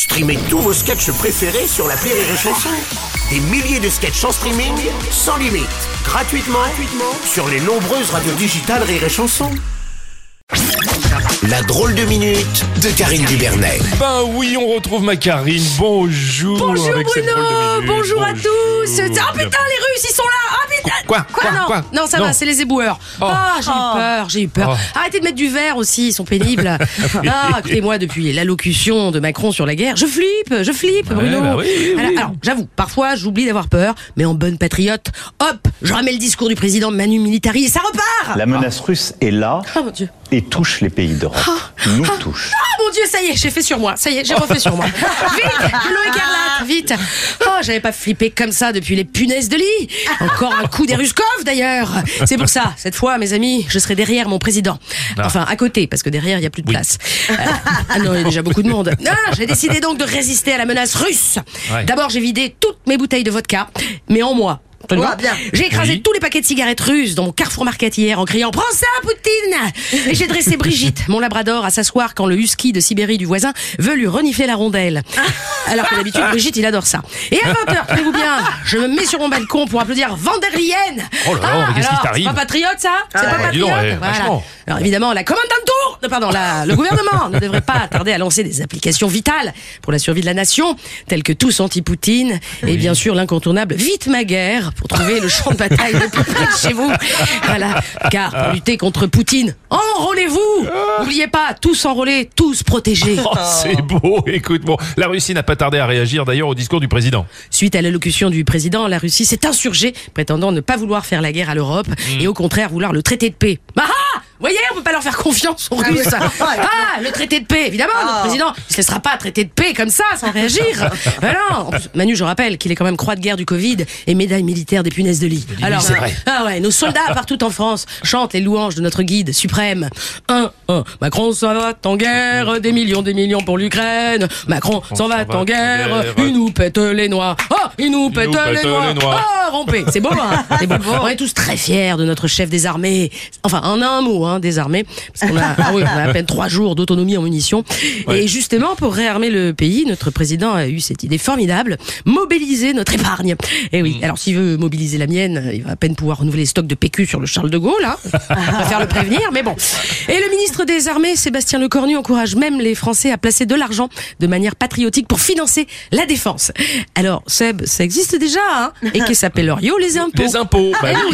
Streamez tous vos sketchs préférés sur l'appli Rire et Chanson. Des milliers de sketchs en streaming, sans limite, gratuitement sur les nombreuses radios digitales Rire et Chanson. La drôle de minute de Karine Dubernet. Ben oui, on retrouve ma Karine. Bonjour. Bonjour avec cette drôle de Bruno, minute. bonjour à tous. Oh putain, les Russes, ils sont là. Ah putain. Quoi Non, ça va, c'est les éboueurs. Oh. J'ai eu peur. Oh. Arrêtez de mettre du verre aussi, ils sont pénibles. Écoutez-moi, depuis l'allocution de Macron sur la guerre, je flippe, Bruno. Bah oui. Alors, j'avoue, parfois j'oublie d'avoir peur, mais en bonne patriote, hop, je remets le discours du président Manu Militari et ça repart. La menace russe est là Oh mon Dieu. et touche les pays d'Europe. Nous touche. Ah mon Dieu, ça y est, j'ai fait sur moi. Ça y est, j'ai refait sur moi. Vite, l'eau écarlate, vite. Oh, j'avais pas flippé comme ça depuis les punaises de lit. Encore un coup des Ruskov d'ailleurs. C'est pour ça, cette fois, mes amis, je serai derrière mon président. Enfin, à côté, parce que derrière, il y a plus de place. Ah non, il y a déjà beaucoup de monde. J'ai décidé donc de résister à la menace russe. Ouais. D'abord, j'ai vidé toutes mes bouteilles de vodka, mais en moi. Bien. J'ai écrasé Oui. tous les paquets de cigarettes russes dans mon Carrefour Market hier en criant « Prends ça, Poutine !» Et j'ai dressé Brigitte, mon labrador, à s'asseoir quand le husky de Sibérie du voisin veut lui renifler la rondelle. Alors que d'habitude, Brigitte, il adore ça. Et à 20h, tenez-vous bien, je me mets sur mon balcon pour applaudir Van der Leyen. Oh là là, mais qu'est-ce qui alors, t'arrive? C'est pas patriote, ça? C'est pas dis donc, patriote? vachement. Alors évidemment, la le gouvernement ne devrait pas tarder à lancer des applications vitales pour la survie de la nation, telles que Tous Anti-Poutine et bien sûr l'incontournable Vite ma guerre pour trouver le champ de bataille le plus près de chez vous. Voilà, car pour lutter contre Poutine, enrôlez-vous. N'oubliez pas, tous enrôlés, tous protégés. Oh, c'est beau. Écoute, bon, la Russie n'a pas tardé à réagir d'ailleurs au discours du président. Suite à l'allocution du président, la Russie s'est insurgée, prétendant ne pas vouloir faire la guerre à l'Europe et au contraire vouloir le traité de paix. Vous voyez, on peut pas leur faire confiance aux Russes. Le traité de paix, évidemment, notre président, il se laissera pas traiter de paix comme ça, sans réagir. Voilà. En plus, Manu, je rappelle qu'il est quand même croix de guerre du Covid et médaille militaire des punaises de lit. Alors, c'est vrai. Nos soldats partout en France chantent les louanges de notre guide suprême. Macron s'en va en guerre, des millions pour l'Ukraine. Macron s'en va en guerre, il nous pète les noix. Il nous pète les noix. Rompez, c'est beau, hein. C'est beau. On est tous très fiers de notre chef des armées. Enfin, en un mot, des armées. Parce qu'on a, on a à peine 3 jours d'autonomie en munitions. Ouais. Et justement, pour réarmer le pays, notre président a eu cette idée formidable, mobiliser notre épargne. Et oui, alors s'il veut mobiliser la mienne, il va à peine pouvoir renouveler les stocks de PQ sur le Charles de Gaulle, hein. On va faire le prévenir, mais bon. Et le ministre des Armées, Sébastien Lecornu, encourage même les Français à placer de l'argent de manière patriotique pour financer la défense. Alors, Seb, ça existe déjà, hein. Et qui s'appelle les impôts. Les impôts. Bah Eh oui.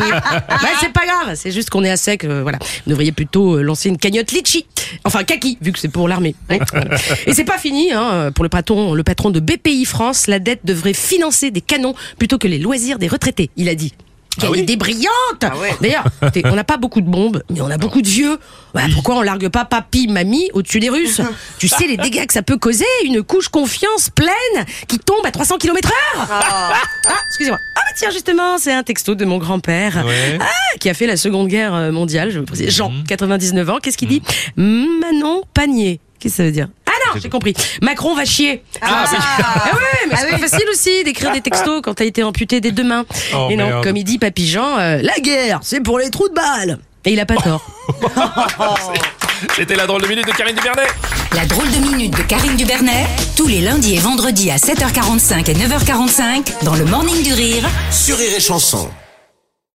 C'est pas grave, c'est juste qu'on est à sec, voilà. Vous devriez plutôt lancer une cagnotte litchi. Enfin, kaki, vu que c'est pour l'armée. Et c'est pas fini, hein. Pour le patron de BPI France, la dette devrait financer des canons plutôt que les loisirs des retraités, il a dit. Quelle idée brillante! D'ailleurs, écoutez, on n'a pas beaucoup de bombes, mais on a beaucoup de vieux. Voilà, pourquoi on largue pas papy, mamie au-dessus des Russes? Tu sais les dégâts que ça peut causer? Une couche confiance pleine qui tombe à 300 km/h. Excusez-moi. Tiens, justement, c'est un texto de mon grand-père qui a fait la Seconde Guerre mondiale. Je vais vous poser Jean, 99 ans. Qu'est-ce qu'il dit? Manon Panier. Qu'est-ce que ça veut dire? J'ai compris. Macron va chier. Mais c'est pas facile aussi d'écrire des textos quand t'as été amputé des 2 mains. Oh, et non, merde. comme il dit Papy Jean, la guerre, c'est pour les trous de balles. Et il a pas tort. C'était la drôle de minute de Karine Dubernet. La drôle de minute de Karine Dubernet, tous les lundis et vendredis à 7h45 et 9h45 dans le Morning du Rire Sur Rire et Chanson.